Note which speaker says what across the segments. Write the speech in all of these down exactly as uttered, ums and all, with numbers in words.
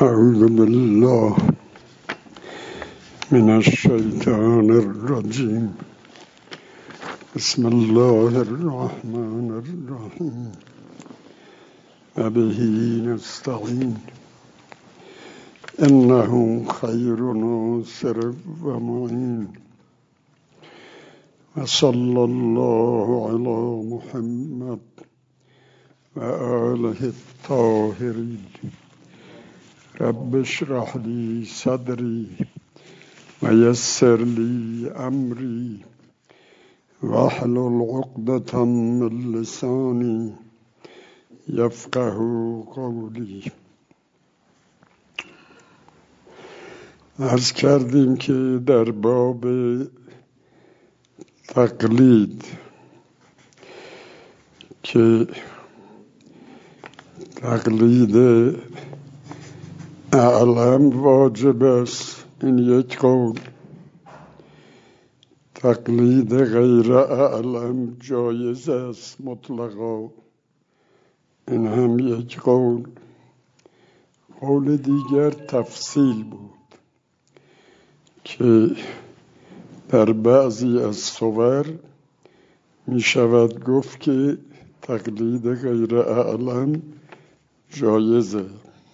Speaker 1: أعوذ بالله من الشيطان الرجيم. بسم الله الرحمن الرحيم وبه نستعين إنه خير ناصر ومعين وصلى الله على محمد وآله الطاهرين. رب اشرح لي صدري ويسر لي أمري واحلل عقدة من لساني يفقه قولي. عرض کردیم که در باب تقلید که تقلید اعلم واجب است، این یک قول. تقلید غیر اعلم جایز است مطلقا، این هم یک قول. قول دیگر تفصیل بود که در بعضی از صور می شود گفت که تقلید غیر اعلم جایزه.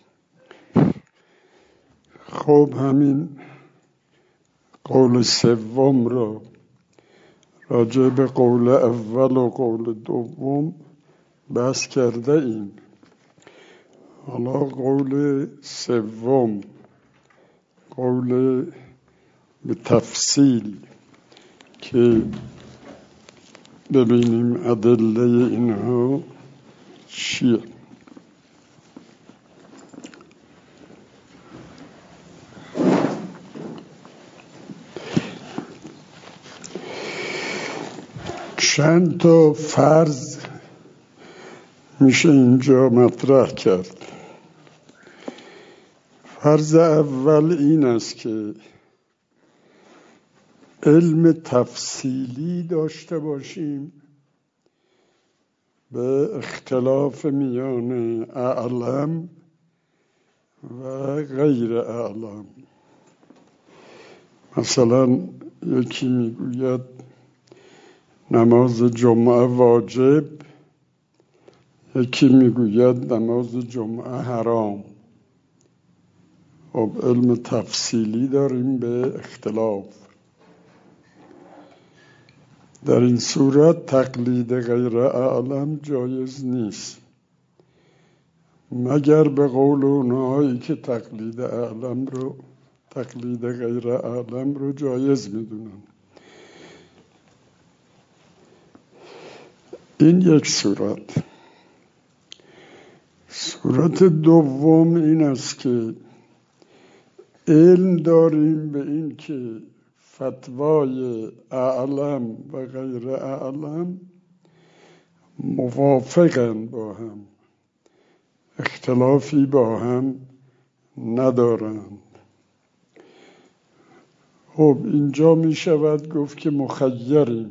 Speaker 1: خب همین قول سوم را راجع به قول اول و قول دوم بحث کرده ایم. حالا قول سوم، قول به تفصیل که ببینیم ادله اینها چیه. چند تا فرض میشه اینجا مطرح کرد. فرض اول این است که علم تفصیلی داشته باشیم به اختلاف میان اعلم و غیر اعلم. مثلا یکی میگوید نماز جمعه واجب، یکی میگوید نماز جمعه حرام. خب علم تفصیلی داریم به اختلاف. در این صورت تقلید غیر اعلم جایز نیست، مگر به قول اونهایی که تقلید اعلم رو تقلید غیر اعلم رو جایز میدونن. این یک صورت. صورت دوم این است که علم داریم به این که فتوای اعلم و غیر اعلم موافقن با هم، اختلافی با هم ندارند. خب اینجا می شود گفت که مخیریم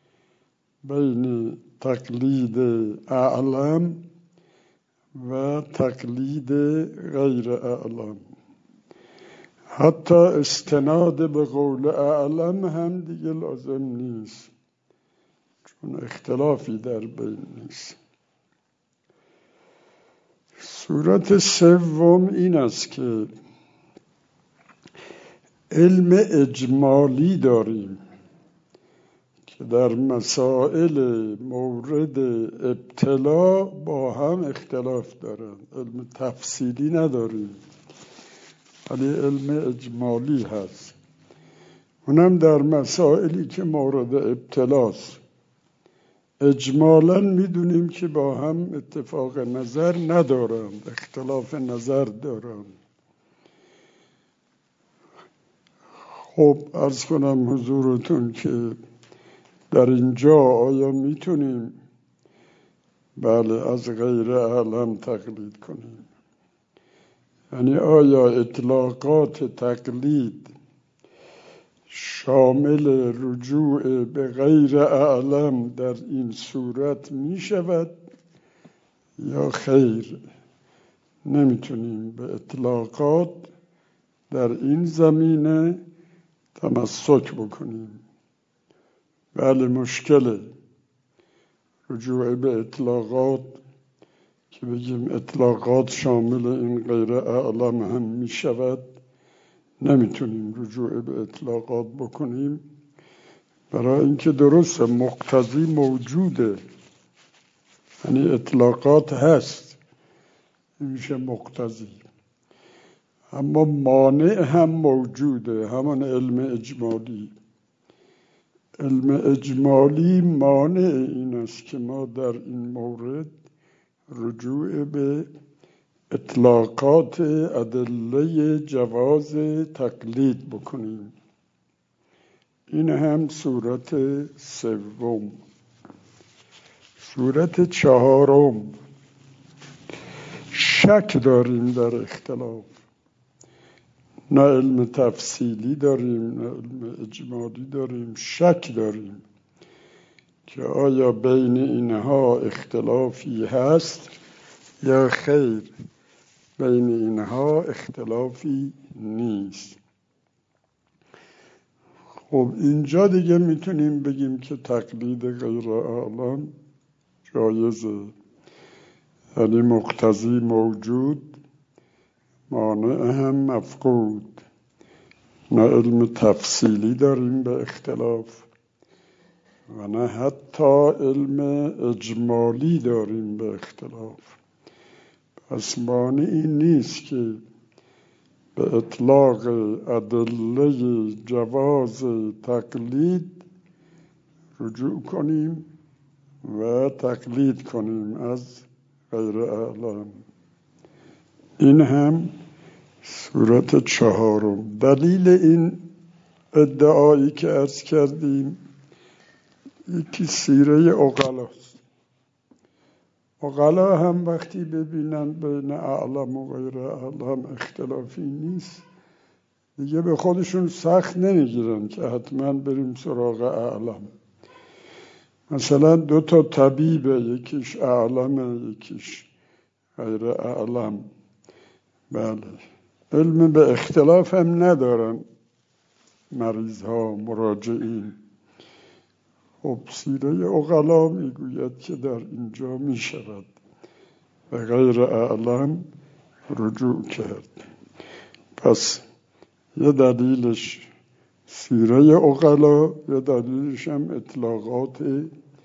Speaker 1: بین تقلید اعلم و تقلید غیر اعلم. حتی استناد به قول اعلم هم دیگه لازم نیست، چون اختلافی در بین نیست. صورت سوم این است که علم اجمالی داریم که در مسائل مورد ابتلا با هم اختلاف دارند. علم تفصیلی نداریم ولی علم اجمالی هست، اونم در مسائلی که مورد ابتلاست. اجمالاً میدونیم که با هم اتفاق نظر ندارند، اختلاف نظر دارند. خب عرض کنم حضورتون که در اینجا آیا میتونیم بله از غیر اعلم تقلید کنیم؟ یعنی آیا اطلاقات تقلید شامل رجوع به غیر اعلم در این صورت می شود یا خیر؟ نمیتونیم به اطلاقات در این زمینه تمسک بکنیم. بله مشکله رجوع به اطلاقات که بگیم اطلاقات شامل این غیر اعلم هم می شود، نمیتونیم رجوع به اطلاقات بکنیم، برای اینکه درست مقتضی موجوده، یعنی اطلاقات هست میشه مقتضی، اما مانع هم موجوده، همان علم اجمالی. علم اجمالی مانع این است که ما در این مورد رجوع به اطلاقات ادله جواز تقلید بکنیم. این هم صورت سوم. صورت چهارم، شک داریم در اختلاف، نه علم تفصیلی داریم نه علم اجمالی داریم، شک داریم که آیا بین اینها اختلافی هست یا خیر، بین اینها اختلافی نیست. خب اینجا دیگه میتونیم بگیم که تقلید غیر اعلم جایزه، یعنی مقتضی موجود، مانع هم مفقود، نه علم تفصیلی داریم به اختلاف و نه حتی علم اجمالی داریم به اختلاف. پس مانعی نیست که به اطلاق ادله جواز تقلید رجوع کنیم و تقلید کنیم از غیر اعلم. این هم صورت چهارم. دلیل این ادعایی که عرض کردیم یکی سیره عقلاست. عقلا هم وقتی ببینن بین اعلم و غیر اعلم اختلافی نیست، دیگه به خودشون سخت نمیگیرن که حتما بریم سراغ اعلم. مثلا دو تا طبیبه، یکیش اعلمه یکیش غیر اعلم، بله علم به اختلاف هم ندارن مریض ها مراجعین. خب سیره عقلا میگوید که در اینجا میشود به غیر اعلم رجوع کرد. پس یه دلیلش سیره عقلا، یه دلیلش هم اطلاقات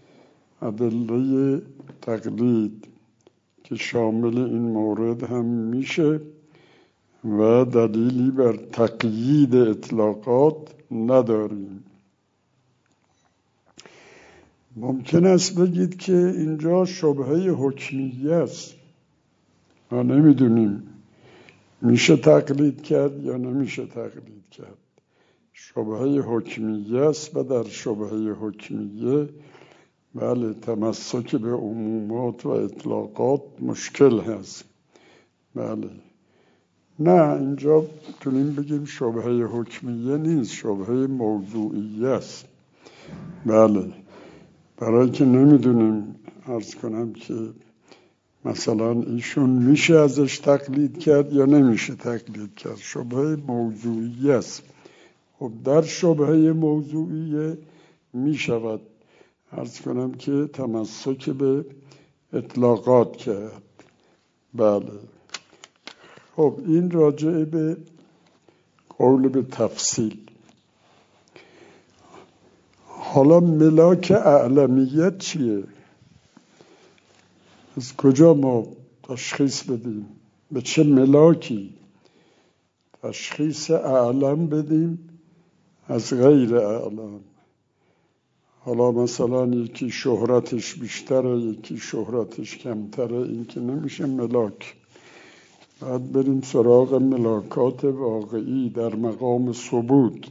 Speaker 1: ادله تقلید که شامل این مورد هم میشه و دلیلی بر تقیید اطلاقات نداریم. ممکن است بگید که اینجا شبهه حکمیه است، ما نمیدونیم میشه تقلید کرد یا نمیشه تقلید کرد. شبهه حکمیه است و در شبهه حکمیه بله تمسک به عمومات و اطلاقات مشکل هست. بله نه، اینجا میتونیم بگیم شبهه حکمیه نیست، شبهه موضوعیه است. بله برای که نمیدونیم، عرض کنم که مثلا ایشون میشه ازش تقلید کرد یا نمیشه تقلید کرد، شبهه موضوعیه است. خب در شبهه موضوعیه میشود عرض کنم که تمسک به اطلاقات کرد. بله خب این راجع به قول به تفصیل. حالا ملاک اعلمیت چیه؟ از کجا ما تشخیص بدیم؟ به چه ملاکی تشخیص اعلم بدیم از غیر اعلم؟ حالا مثلا یکی شهرتش بیشتره یکی شهرتش کمتره، این که نمیشه ملاک. باید بریم سراغ ملاکات واقعی در مقام ثبوت،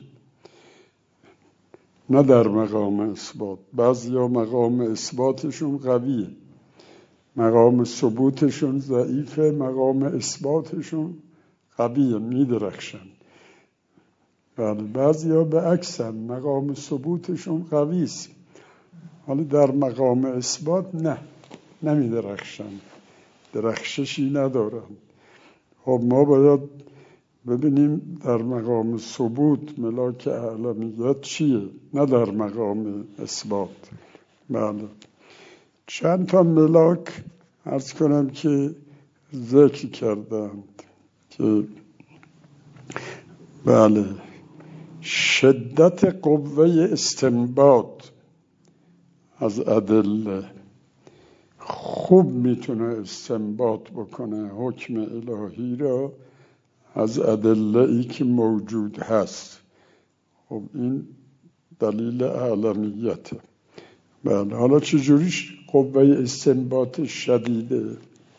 Speaker 1: نه در مقام اثبات. بعضیا مقام اثباتشون قویه، مقام ثبوتشون ضعیفه، مقام اثباتشون قویه، میدرخشن. بله بعضیا به عکسن، مقام ثبوتشون قوی است ولی در مقام اثبات نه، نمیدرخشن، درخششی ندارن. خب ما باید ببینیم در مقام ثبوت ملاک اعلمیت چیه، نه در مقام اثبات. بله چند تا ملاک عرض کنم که ذکر کردند که بله شدت قوه استنباط از ادله، خوب میتونه استنباط بکنه حکم الهی را از ادله ای که موجود هست. خب این دلیل اعلمیته. بله حالا چجوریش قوه استنباط شدیده؟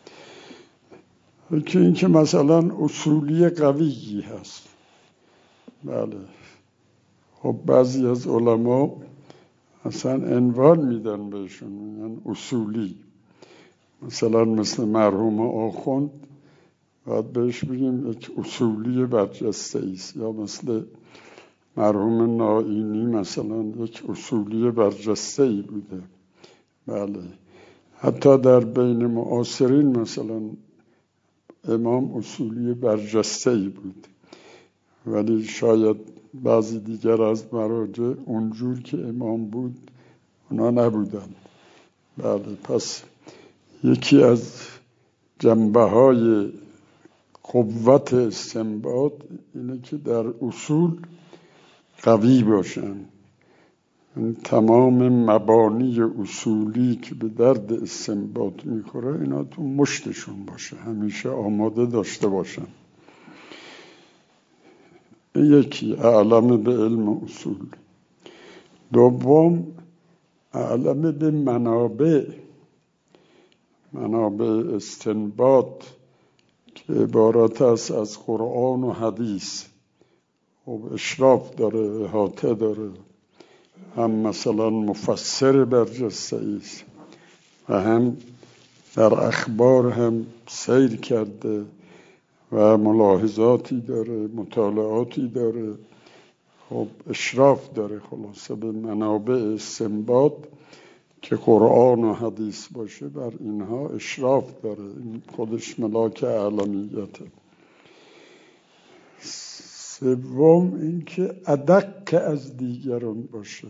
Speaker 1: که این که مثلا اصولی قویی هست. بله خب بعضی از علما اصلا عنوان میدن بهشون، میگن اصولی. مثلا مثل مرحوم آخوند باید بهش بگیم یک اصولی برجسته ایست، یا مثل مرحوم نائینی مثلا یک اصولی برجسته ای بوده. بله حتی در بین معاصرین مثلا امام اصولی برجسته ای بود، ولی شاید بعضی دیگر از مراجع اونجور که امام بود اونا نبودن. بله پس یکی از جنبه های قوت استنباط اینه که در اصول قوی باشن. این تمام مبانی اصولی که به درد استنباط میخوره اینا تو مشتشون باشه، همیشه آماده داشته باشن. یکی اعلم به علم اصول. دوم اعلم به منابع منابع استنباط که عبارت است از قرآن و حدیث. خب اشراف داره، احاطه داره، هم مثلا مفسر برجسته است و هم در اخبار هم سیر کرده و ملاحظاتی داره، مطالعاتی داره. خب اشراف داره خلاصه به منابع استنباط که قرآن و حدیث باشه، بر اینها اشراف داره. این خودش ملاک اعلمیته. سوم این که ادق از دیگران باشه،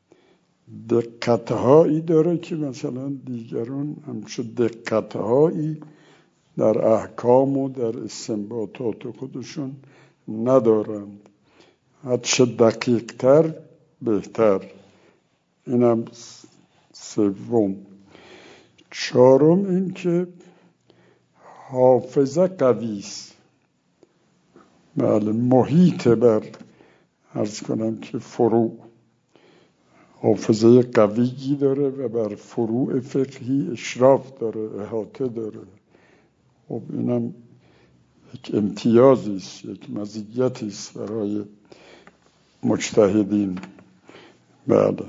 Speaker 1: دقتهایی داره که مثلا دیگران همچون دقتهایی در احکام و در استنباطات خودشون ندارند. هرچه دقیق تر بهتر. اینم سوم. چهارم این که حافظه قوی است. بله محیط بر عرض کنم که فروع، حافظه قویی داره و بر فروع فقهی اشراف داره، احاطه داره. خب اینم یک امتیازی است، یک مزیتی است برای مجتهدین. بله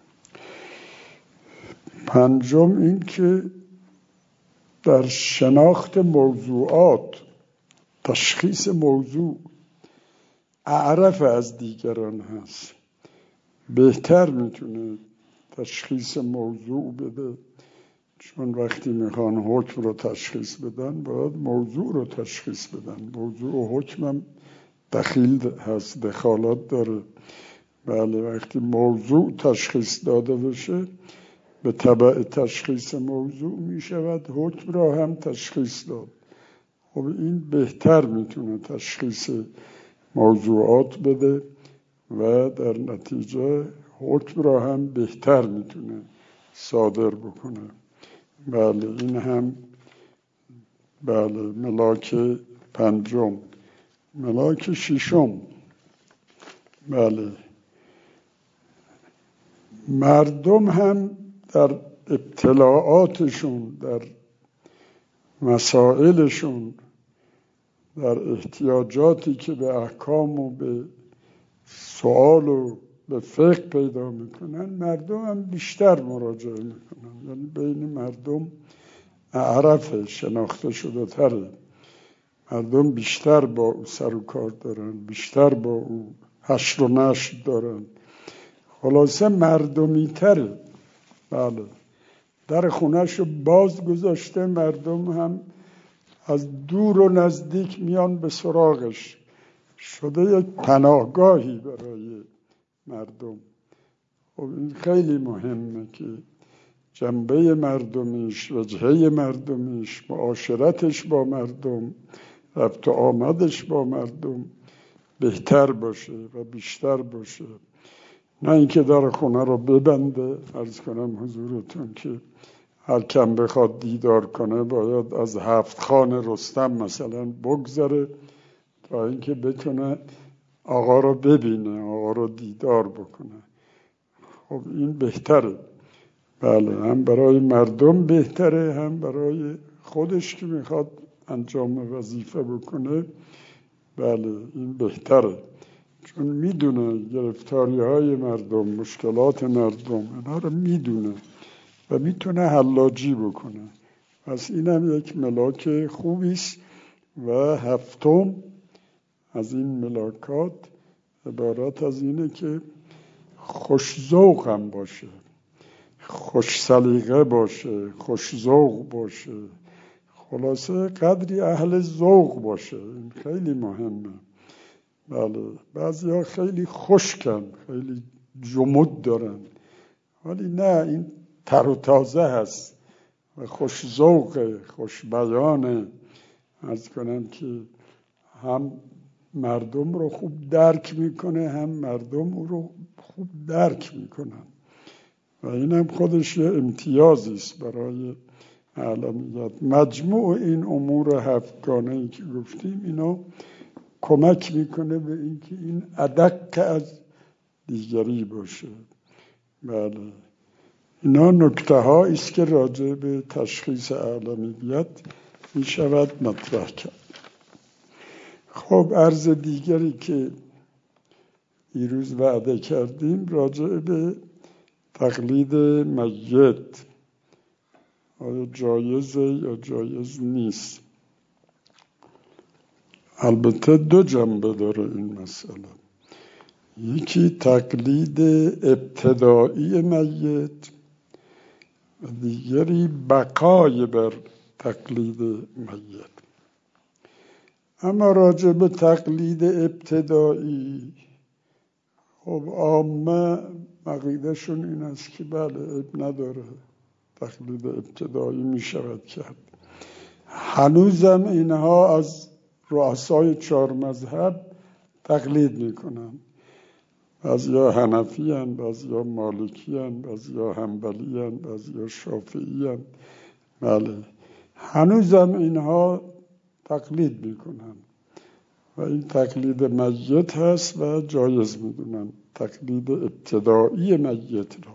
Speaker 1: پنجم این که در شناخت موضوعات، تشخیص موضوع اعرف از دیگران هست، بهتر میتونه تشخیص موضوع بده. چون وقتی میخوان حکم رو تشخیص بدن باید موضوع رو تشخیص بدن. موضوع و حکمم دخیل هست، دخالت داره. بله وقتی موضوع تشخیص داده بشه به تبع تشخیص موضوع میشود حکم را هم تشخیص داد. خب این بهتر میتونه تشخیص موضوعات بده و در نتیجه حکم را هم بهتر میتونه صادر بکنه. بله این هم بله ملاک پنجم. ملاک ششم، بله مردم هم در ابتلاعاتشون، در مسائلشون، در احتیاجاتی که به احکام و به سوال و به فقه پیدا میکنن، مردم هم بیشتر مراجعه میکنن. یعنی بین مردم اعرف شناخته شده تره. مردم بیشتر با او سر و کار دارن، بیشتر با او حشر و نشر دارن. خلاصه مردمی تره. بله در خونهشو باز گذاشته، مردم هم از دور و نزدیک میان به سراغش، شده یک پناهگاهی برای مردم. خب این خیلی مهمه که جنبه مردمیش، وجهه مردمیش، معاشرتش با مردم، رفت و آمدش با مردم بهتر باشه و بیشتر باشه، نه اینکه در خونه رو ببنده. عرض کنم حضورتون که هر کم بخواد دیدار کنه باید از هفت خان رستم مثلا بگذره تا اینکه بتونه آقا رو ببینه، آقا رو دیدار بکنه. خب این بهتره، بله، هم برای مردم بهتره، هم برای خودش که میخواد انجام وظیفه بکنه. بله این بهتره، چون میدونه گرفتاری های مردم، مشکلات مردم، اینا رو میدونه و میتونه حلاجی بکنه. پس اینم یک ملاک خوبیست. و هفتم از این ملاکات عبارت از اینه که خوش ذوق هم باشه، خوش سلیقه باشه، خوش ذوق باشه، خلاصه قدری اهل ذوق باشه. این خیلی مهمه. بله بعضی ها خیلی خشکن، خیلی جمود دارن، ولی نه، این تر و تازه هست و خوش ذوقه، خوش بیانه. عرض کنم که هم مردم رو خوب درک میکنه، هم مردم او رو خوب درک میکنن و این هم خودش یه امتیازی است برای عالمیت. مجموع این امور هفتگانه‌ای که گفتیم اینا کمک میکنه به اینکه این ادق از دیگری باشه. بله اینا نکته هایی است که راجع به تشخیص عالمیت می شود مطرح کرد. خب عرض دیگری که دیروز وعده کردیم راجع به تقلید میت، آیا جایزه یا جایز نیست. البته دو جنبه داره این مسئله، یکی تقلید ابتدایی میت و دیگری بقای بر تقلید میت. اما راجع به تقلید ابتدایی، خب عامه عقیدهشون این است که بله اب نداره، تقلید ابتدایی می شود کرد. هنوزم اینها از رؤسای چهار مذهب تقلید می کنن. بعضیا حنفی هن، بعضیا مالکی هن، بعضیا حنبلی هن، بعضیا شافعی هن. بله هنوزم اینها تقلید می کنن و این تقلید میت هست و جایز می دونن تقلید ابتدایی میت را.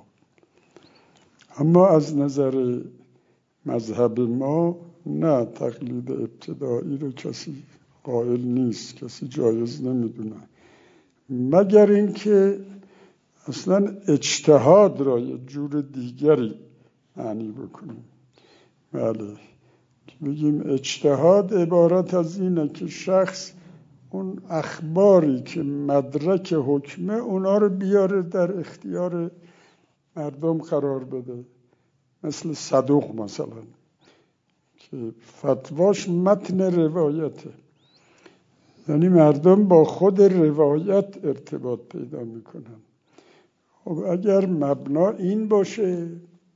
Speaker 1: اما از نظر مذهب ما نه، تقلید ابتدایی رو کسی قائل نیست، کسی جایز نمیدونه، مگر اینکه اصلا اجتهاد را یه جور دیگری معنی بکنیم. بله بگیم اجتهاد عبارت از اینه که شخص اون اخباری که مدرک حکمه اونا رو بیاره در اختیار مردم قرار بده، مثل صدوق مثلا که فتواش متن روایته، یعنی مردم با خود روایت ارتباط پیدا میکنن. خب اگر مبنا این باشه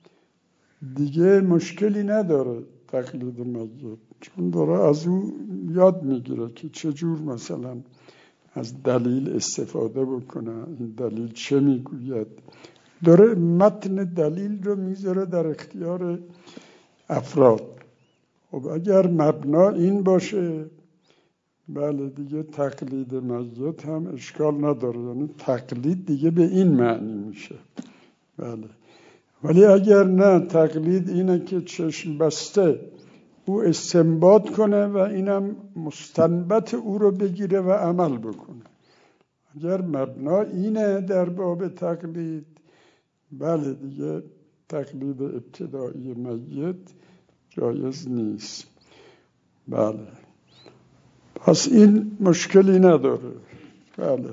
Speaker 1: دیگه مشکلی نداره تقلید میت، چون داره از او یاد میگیره که چجور مثلا از دلیل استفاده بکنه، این دلیل چه میگوید، داره متن دلیل رو میذاره در اختیار افراد. خب اگر مبنا این باشه بله دیگه تقلید میت هم اشکال نداره، یعنی تقلید دیگه به این معنی میشه. بله ولی اگر نه، تقلید اینه که چشم بسته او استنباط کنه و اینم مستنبط او رو بگیره و عمل بکنه. اگر مبنا اینه در باب تقلید، بله دیگه تقلید ابتدایی میت جایز نیست. بله پس این مشکلی نداره. بله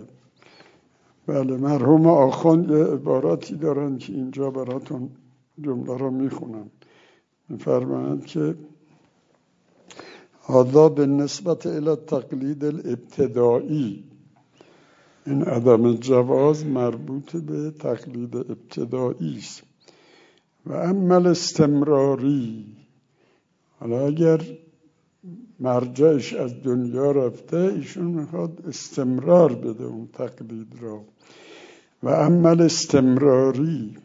Speaker 1: بله مرحوم آخوند یه عباراتی دارن که اینجا براتون جمله رو میخونم. میفرمایند که هذا بالنسبة إلى التقلید الابتدایی. این عدم جواز مربوط به تقلید ابتدایی است. و اما الاستمراری، حالا اگر مرجعش از دنیا رفته، ایشون میخواد استمرار بده اون تقلید را. و اما الاستمراری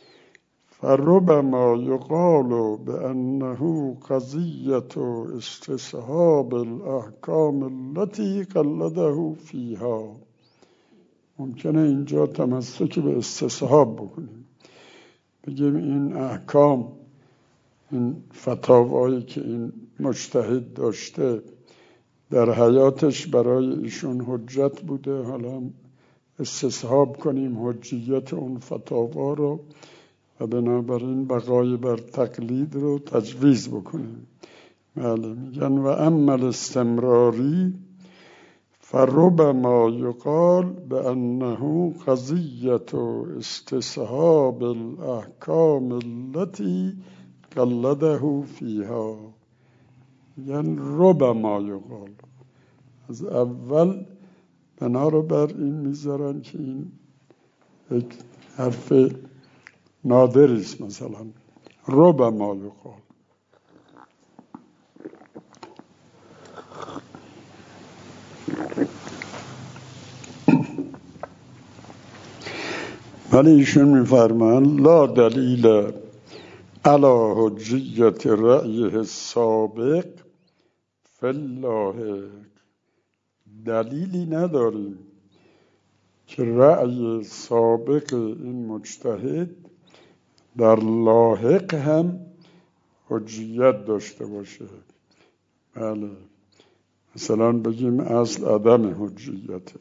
Speaker 1: فربما یقال بأنه قضیة استصحاب الاحکام التي قلده فیها. ممکنه اینجا تمسک به استصحاب بکنیم، بگیم این احکام، این فتاوایی که این مجتهد داشته در حیاتش برای ایشون حجت بوده، حالا استصحاب کنیم حجیت اون فتاوا رو و بنابراین بقای بر تقلید رو تجویز بکنیم. بله، میگن و اما الاستمراری فربما یقال بأنه قضیة استصحاب الاحکام التي قلده فیها. یعنی ربما یقال، از اول بنا رو بر این میذارن که این یک حرف نادری است. مثلا ربما یقال، ولی ایشون میفرمان لا دلیل علی حجیت رأیه السابق فی اللاحق. دلیلی نداریم که رأی سابق این مجتهد در لاحق هم حجیت داشته باشه. بله، مثلا بگیم اصل عدم حجیته.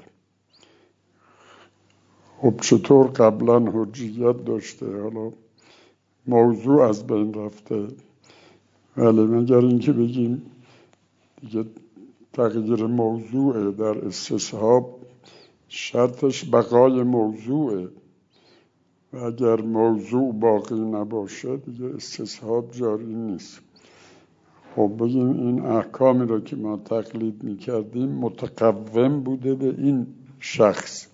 Speaker 1: خب چطور قبلا حجیت داشته، حالا موضوع از بین رفته؟ ولی مگر اینکه بگیم دیگه تغییر موضوع در استصحاب شرطش بقای موضوعه و اگر موضوع باقی نباشه دیگه استصحاب جاری نیست. خب بگیم این احکامی رو که ما تقلید میکردیم متقوم بوده به این شخص.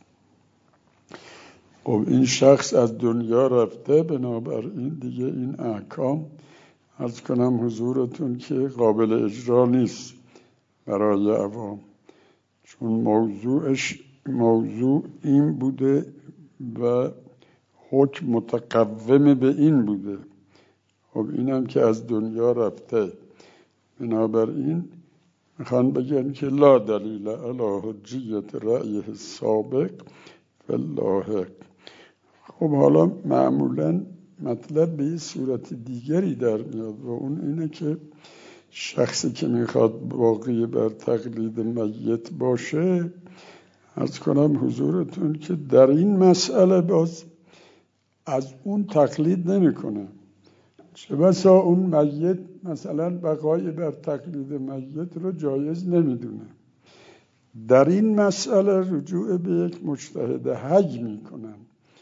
Speaker 1: خب این شخص از دنیا رفته، بنابراین دیگه این احکام عرض کنم حضورتون که قابل اجرا نیست برای عوام، چون موضوعش موضوع این بوده و حکم متقوم به این بوده. خب اینم که از دنیا رفته، بنابراین میخوان بگن که لا دلیل علی حجیت رأیه السابق فی اللاحق. خب حالا معمولا مطلب به صورت دیگری در میاد و اون اینه که شخصی که میخواد باقی بر تقلید میت باشه، عرض کنم حضورتون که در این مسئله باز از اون تقلید نمیکنه. چه بسا اون میت مثلا بقای بر تقلید میت رو جایز نمیدونه، در این مسئله رجوع به یک مجتهد حی میکنن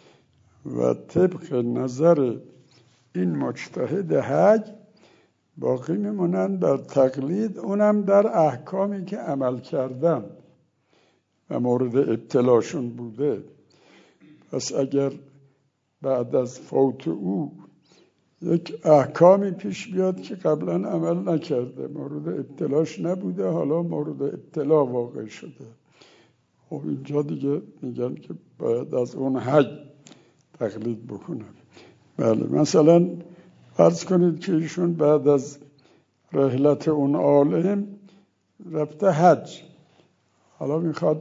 Speaker 1: و طبق نظر این مجتهد حی باقی میمونن بر تقلید، اونم در احکامی که عمل کردن و مورد ابتلاشون بوده. پس اگر بعد از فوت او یک احکامی پیش بیاد که قبلا عمل نکرده، مورد ابتلاش نبوده، حالا مورد ابتلا واقع شده، خب اینجا دیگه میگن که باید از اون حی تقلید بکنن. بله، مثلا فرض کنید که ایشون بعد از رحلت اون عالم رفته حج، حالا میخواد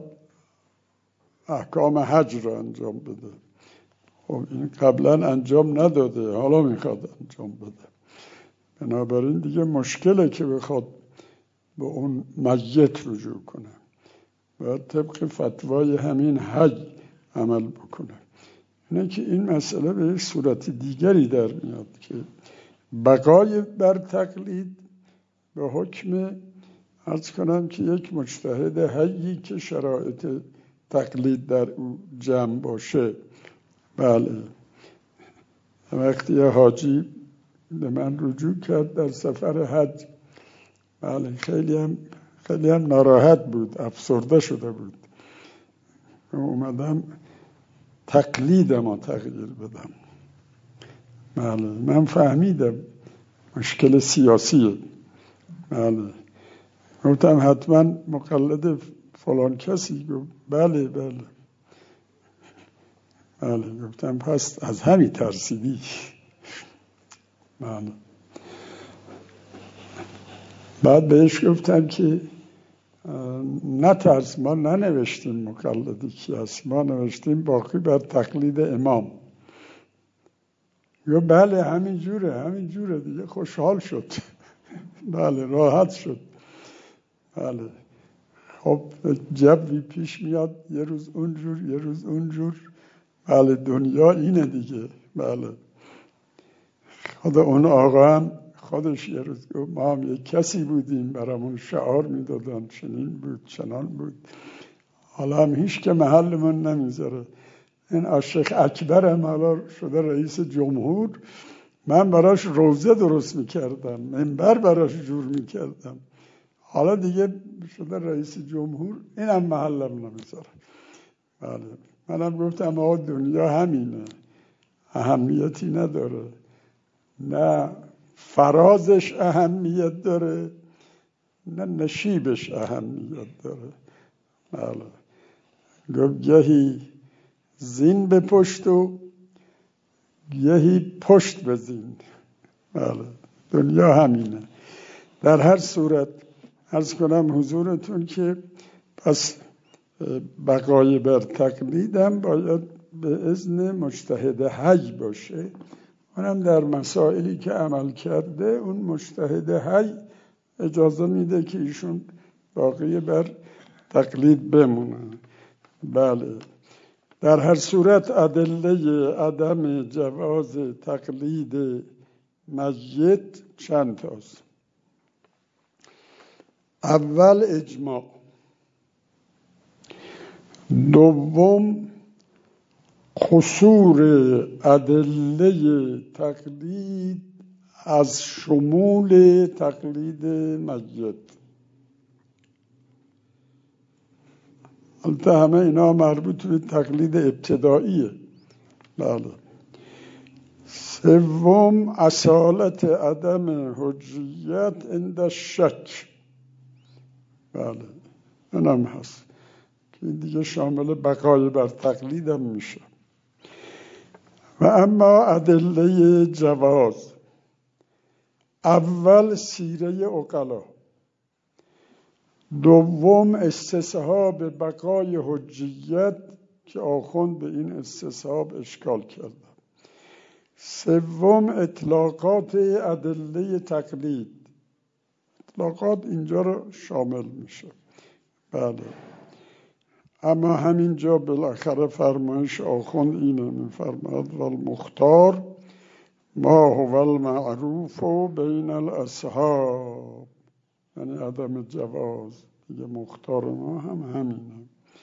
Speaker 1: احکام حج رو انجام بده. خب این قبلا انجام نداده، حالا میخواد انجام بده، بنابراین دیگه مشکله که بخواد به اون میت رجوع کنه، باید طبق فتوای همین حج عمل بکنه. اینه که این مسئله به صورت دیگری در میاد که بقای بر تقلید به حکم عرض کنم که یک مجتهد حیی که شرایط تقلید در او جمع باشه. بله، وقتی یه حاجی به من رجوع کرد در سفر حج، بله خیلی هم خیلی هم ناراحت بود، افسرده شده بود. اومدم تقلیدم تغییر بدم. بله من فهمیدم مشکل سیاسیه. بله گفتم حتما مقلد فلان کسی. گفت بله بله بله. گفتم پس از همین ترسیدی. بله. بعد بهش گفتم که نترس، ما ننوشتیم مقلدی کی هست، ما نوشتیم باقی بر تقلید امام. گفت بله همین جوره همین جوره دیگه. خوشحال شد. بله راحت شد. بله خب جبی پیش میاد، یه روز اونجور یه روز اونجور. بله دنیا اینه دیگه. بله خود اون آقا هم خودش یه روز گفت ما هم یک کسی بودیم برامون شعار میدادن، چنین بود چنان بود، حالا هم هیچ که محلمون نمیذاره. این عاشق اکبر هم حالا شده رئیس جمهور، من براش روزه درست میکردم، منبر براش جور میکردم، حالا دیگه شده رئیس جمهور، اینم محلم نمیذاره. بله منم گفتم آقا دنیا همینه، اهمیتی نداره، نه فرازش اهمیت داره نه نشیبش اهمیت داره. بله گفت گهی زین به پشت و گهی پشت به زین. بله دنیا همینه. در هر صورت عرض کنم حضورتون که پس بقای بر تقلیدم باید به اذن مجتهد حی باشه. اونم در مسائلی که عمل کرده اون مجتهد حی اجازه میده که ایشون باقی بر تقلید بمونه. بله در هر صورت ادله عدم جواز تقلید میت چند تاست. اول اجماع، دوم قصور ادله تقلید از شمول تقلید میت. البته همه اینا مربوط به تقلید ابتداییه. بله. سوم اصالت عدم حجیت عند شک. بله اینم هست که دیگه شامل بقای بر تقلیدم میشه. و اما ادله جواز، اول سیره عقلا، دوم استصحاب بقای حجیت که آخوند به این استصحاب اشکال کرده، سوم اطلاقات ادله تقلید. اطلاقات اینجا رو شامل میشه. بله اما همینجا بالاخره فرمایش آخوند اینه، میفرماد والمختار ما هو المعروف بین الاصحاب، یعنی عدم جواز. دیگه مختار ما هم همینه.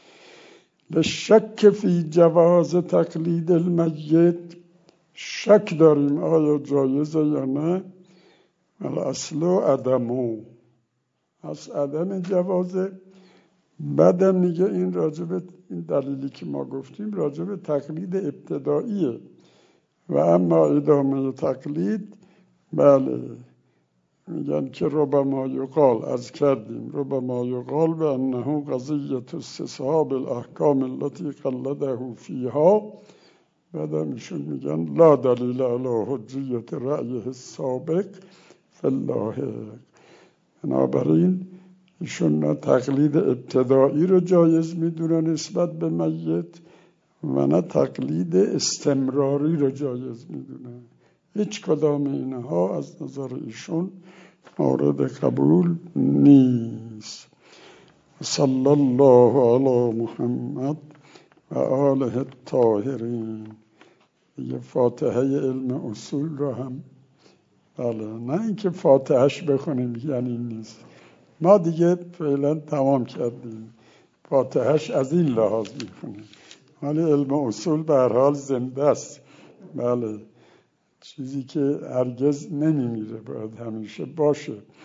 Speaker 1: لشک فی جواز تقلید المیت، شک داریم آیا جایزه یا نه. الاصل عدمو، از عدم جوازه. بعدم میگه این راجب این دلیلی که ما گفتیم راجب تقلید ابتداییه. و اما ادامه تقلید بله میگن که ربما یقال، از کردیم ربما یقال به انه قضیت استصحاب الاحکام التي قلده فیها. بعدم ایشون میگن لا دلیل علی حجیت رأیه السابق فی اللاحق. بنابراین ایشون تقلید ابتدایی رو جایز میدونه نسبت به میت و نه تقلید استمراری رو جایز میدونه. هیچ کدام اینها از نظر ایشون مورد قبول نیست. صلی الله علی محمد و آله الطاهرین. یه فاتحه علم اصول رو هم بله، نه اینکه فاتحهش بخونیم یعنی نیست، ما دیگه فعلا تمام کردیم، فاتحهش از این لحاظ میخونیم، ولی علم اصول به هر حال زنده است. بله چیزی که هرگز نمیمیره باید همیشه باشه.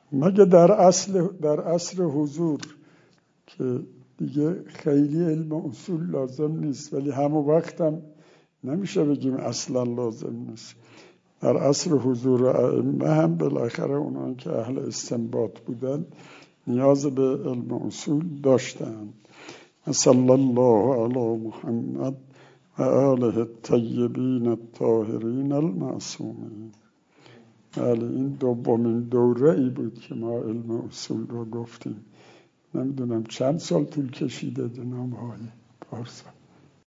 Speaker 1: مگه در اصل در عصر حضور که دیگه خیلی علم اصول لازم نیست، ولی همون وقت هم نمیشه بگیم اصلا لازم نیست. در عصر حضور ائمه هم بالاخره اونان که اهل استنباط بودن نیاز به علم اصول داشتند. صلی الله علی محمد و آله الطیبین الطاهرین المعصومین. بله، این دومین دوره ای بود که ما علم اصول رو گفتیم. نمیدونم چند سال طول کشیده جناب های پارسا.